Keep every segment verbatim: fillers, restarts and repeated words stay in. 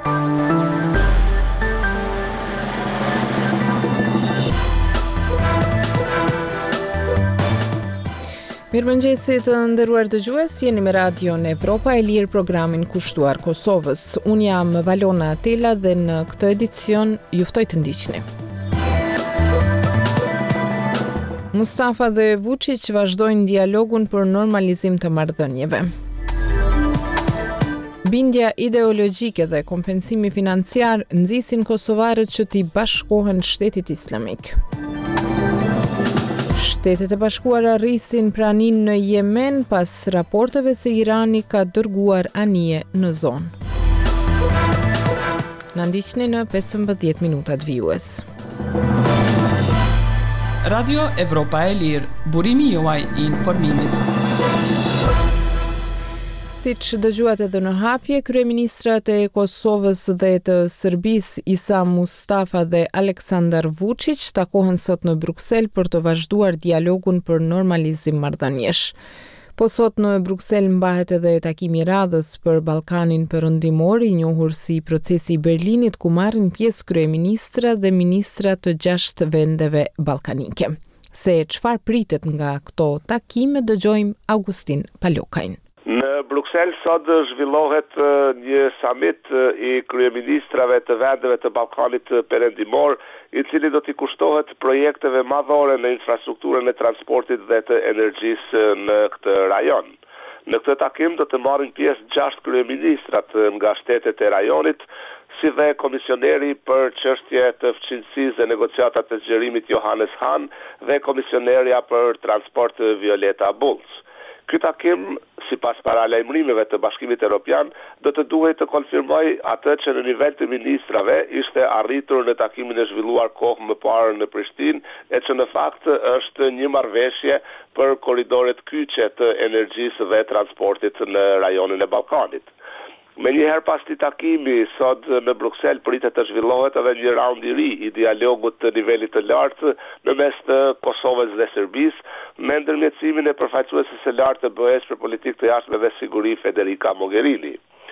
Mirëmëngjesit të nderuar dëgjues, jeni me Radio Evropa e Lirë, programin kushtuar Kosovës. Unë jam Valona Atela dhe në këtë edicion ju ftoj të ndiqni. Mustafa dhe Vučić vazhdojnë dialogun për normalizim të marrëdhënieve. Bindja ideologjike dhe kompensimi financiar nxisin kosovarët që t'i bashkohen Shtetit Islamik. Shtetet e Bashkuara rrisin praninë në Yemen pas raporteve se Irani ka dërguar anije në zonë. Na ndiqni në pesëmbëdhjetë minutat vijues. Radio Evropa e Lirë, burimi juaj i informimit. Siç dëgjuat edhe në hapje, kryeministrat e Kosovës dhe të Serbisë Isa Mustafa dhe Aleksandar Vučić takohen sot në Bruksel për të vazhduar dialogun për normalizim marrëdhëniesh. Po sot në Bruksel mbahet edhe takimi i radhës për Ballkanin Perëndimor, i njohur si procesi i Berlinit, ku marrin pjesë kryeministra dhe ministra të gjashtë vendeve ballkanike. Se çfarë pritet nga këto takime, dëgjojmë Augustin Palokajn. Në Bruksel sot zhvillohet një summit i kryeministrave të vendeve të Ballkanit Perëndimor, i cili do t'i kushtohet projekteve madhore në infrastrukturën e transportit dhe të energjisë në këtë rajon. Në këtë takim do të marrin pjesë gjashtë kryeministrat nga shtetet e rajonit, si dhe komisioneri për çështje të fqinjësisë dhe negociatat të zgjerimit Johannes Hahn dhe komisionerja për transport Violeta Bulc. Ky takim, sipas paralajmërimeve të Bashkimit Evropian, do të duhej të konfirmoj atë që në nivel të ministrave ishte arritur në takimin e zhvilluar kohë më parë në Prishtinë, e që në fakt është një marrëveshje për korridoret kyçe të energjisë dhe transportit në rajonin e Ballkanit. Me njëherë pas të takimi, sot në Bruksel pritet të zhvillohet edhe një raund i ri i dialogut të nivelit të lartë në mes të Kosovës dhe Serbisë, me ndërmjetësimin e përfaqësueses së lartë të B E S për politikë të jashtme dhe siguri Federica Mogherini.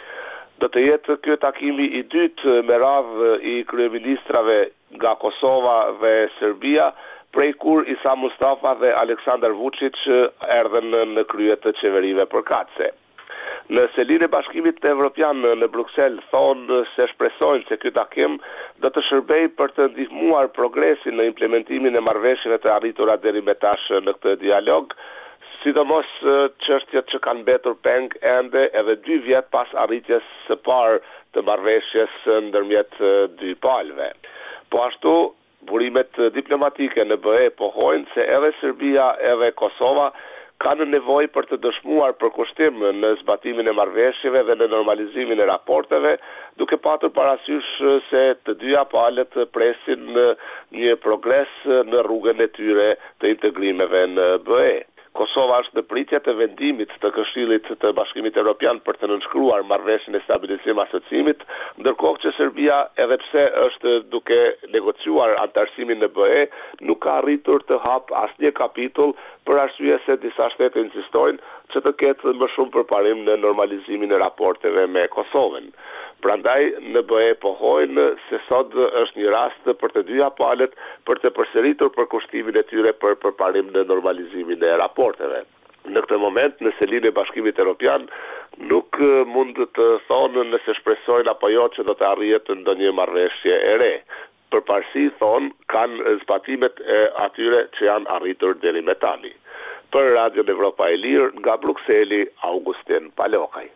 Do të jetë ky takimi i dytë me radhë i kryeministrave nga Kosova dhe Serbia, prej kur Isa Mustafa dhe Aleksandar Vučić erdhën në krye të qeverive përkatëse. Në selinë e Bashkimit Evropian në Bruksel thonë se shpresojnë se ky takim do të shërbejë për të ndihmuar progresin në implementimin e marrëveshjeve të arritura deri më tash në këtë dialog, sidomos çështjet që kanë mbetur peng ende edhe dy vjet pas arritjes së parë të marrëveshjes ndërmjet dy palëve. Po ashtu, burimet diplomatike në B E pohojnë se edhe Serbia edhe Kosova kanë nevojë për të dëshmuar përkushtim në zbatimin e marrëveshjeve dhe në normalizimin e raporteve, duke patur parasysh se të dyja palët presin një progres në rrugën e tyre të integrimeve në B E. Kosova është në pritje të vendimit të Këshillit të Bashkimit Evropian për të nënshkruar marrëveshjen e stabilizim asociimit, ndërkohë që Serbia, edhe pse është duke negociuar antarësimin në B E, nuk ka arritur të hap asnjë kapitull për arsye se disa shtete insistojnë që të ketë më shumë përparim në normalizimin e raporteve me Kosovën. Prandaj në B E pohojnë se sot është një rast për të dyja palët për të përsëritur përkushtimin e tyre për përparim në normalizimin e raporteve. Në këtë moment, në selinë e Bashkimit Evropian nuk mund të thonë nëse shpresojnë apo jo që do të arrihet ndonjë marrëveshje e re. Përparësi thonë kanë zbatimet e atyre që janë arritur deri më tani. Për Radio Evropa e Lirë, nga Brukseli, Augustin Palokaj.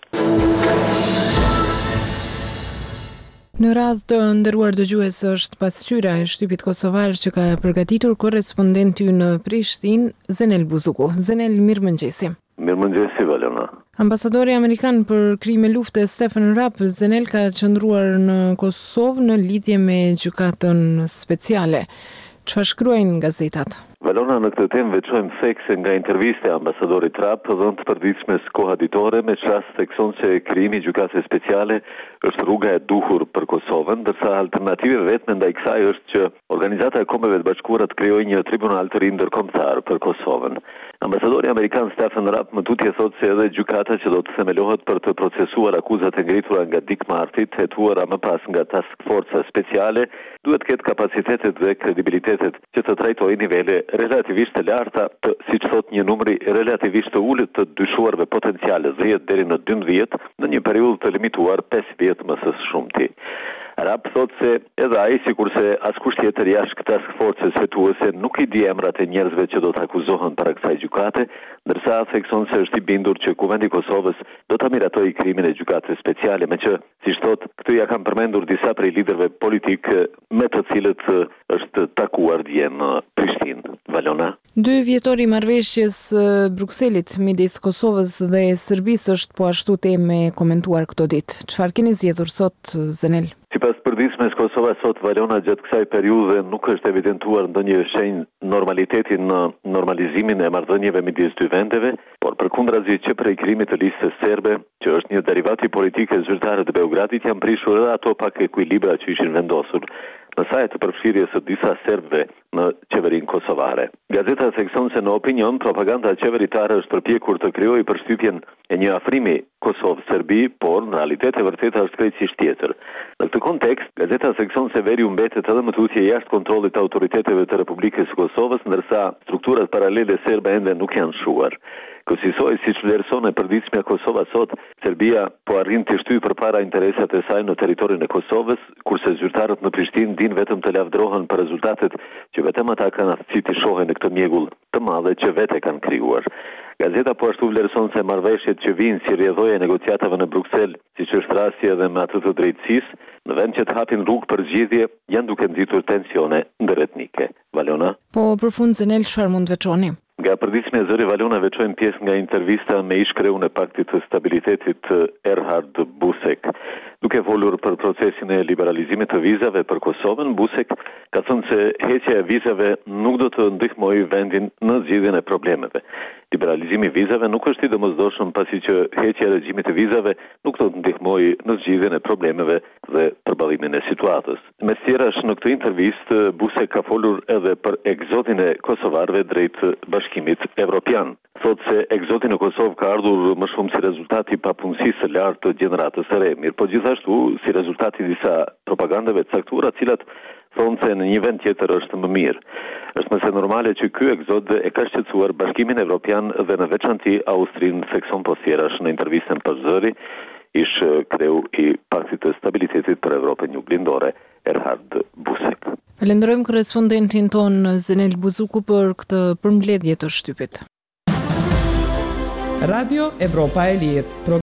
Në radhë të nderuar dëgjues, është pasqyra e shtypit kosovar që ka përgatitur korrespondenti në Prishtinë, Zenel Buzuku. Zenel, mirëmëngjesi. Mirëmëngjesi, Valona. Ambasadori amerikan për krime lufte Stephen Rapp, Zenel, ka qëndruar në Kosovë në lidhje me gjykatën speciale. Çfarë shkruajnë gazetat? Valona në këtë temë veçojmë thekse nga interviste e ambasadorit Trump dhënë të përditshme kohaditore me çast thekson se krijimi i gjykatës speciale është rruga e duhur për Kosovën, ndërsa alternativa vetme ndaj kësaj është që Organizata e Kombeve të Bashkuara të krijojë një tribunal të ri ndërkombëtar për Kosovën. Ambasadori amerikan Stephen Rapp më tutje thotë se edhe gjykata që do të themelohet për të procesuar akuzat e ngritura nga Dick Marty, hetuara më pas nga Task Forca speciale, duhet ketë kapacitetet dhe kredibilitetet që të trajtojë nivele relativisht të larta të, siç thot një numri relativisht të ulët të dyshuarve potenciale dhjetë deri në dymbëdhjetë në një periudhë të limituar pesë vjet më së shumti. Rapp thot se edhe ai sikurse askush tjetër jashtë Task Forces hetuese nuk i di emrat e njerëzve që do të akuzohen para kësaj gjykate, ndërsa thekson se është i bindur që Kuvendi i Kosovës do ta miratojë krimin e gjykatës speciale, me që, siç thot, këtu ja kanë përmendur disa prej liderëve politik me të cilët është takuar dje në Prishtinë. Valona. Dy vjetori marrëveshjes Brukselit midis Kosovës dhe Serbisë është po ashtu temë e komentuar këto ditë. Çfarë keni zgjedhur sot, Zenel? Sipas përditshmes, Kosova sot, Valona, gjatë kësaj periudhe nuk është evidentuar ndonjë shenjë normaliteti në normalizimin e marrëdhënieve midis dy vendeve, por përkundrazi që prej krijimit të listës serbe, që është një derivat i politikës zyrtare të Beogradit, janë prishur edhe ato pak ekuilibra që ishin vendosur në saj të përfshirjes së disa serbëve në qeverinë kosovare. Gazeta thekson se në opinion, propaganda qeveritare është përpjekur të krijojë përshtypjen e një afrimi Kosovë-Serbi, por në realitet e vërteta është krejtësisht tjetër. Në këtë kontekst, gazeta thekson se veri u mbetet edhe më tutje jashtë kontrollit të autoriteteve të Republikës së Kosovës, ndërsa strukturat paralele serbe ende nuk janë shuar. Kësaj, siç vlerëson e përditshmja Kosova sot, Serbia po arrin të shtyjë përpara interesat e saj në territorin e Kosovës, kurse zyrtarët në Prishtinë dinë vetëm të lavdrohen për rezultatet që vetëm ata kanë aftësi të shohin në këtë mjegull të madhe që vetë kanë krijuar. Gazeta po ashtu vlerëson se marrëveshjet që vijnë si rrjedhoje e negociatave në Bruksel, siç është rasti edhe me atë të drejtësisë, në vend që të hapin rrugë për zgjidhje, janë duke nxitur tensione ndërretnike. Valona. Po përfund, Zenel, çfarë mund veçoni? Nga përditshme e zëri Valona veçojmë pjesë nga intervista me ish-kreun e Paktit të Stabilitetit Erhard Busek. Duke folur për procesin e liberalizimit të vizave për Kosovën, Busek ka thënë se heqja e vizave nuk do të ndihmojë vendin në zgjidhjen e problemeve. Liberalizimi i vizave nuk është i domosdoshëm pasi që heqja e regjimit të vizave nuk do të ndihmojë në zgjidhjen e problemeve dhe përballimin e situatës. Me tjerash, në këtë intervistë Busek ka folur edhe për egzodin e kosovarëve drejt Bashkimit Evropian. Thotë se egzodi në Kosovë ka ardhur më shumë si rezultati i papunësisë së lartë të gjeneratës së re, mirë po gjithashtu si rezultati i disa propagandave të caktuara, të cilat thonë se në një vend tjetër është më mirë. Është mëse normale që ky egzod e ka shqetësuar Bashkimin Evropian dhe në veçanti Austrinë, thekson posjerash në intervistën për zëri, ish kreu i Paktit të Stabilitetit për Evropën Juglindore, Erhard Busek. Falenderojmë korrespondentin ton Zenel Buzuku për këtë përmbledhje të shtypit. Radio Evropa e Lirë.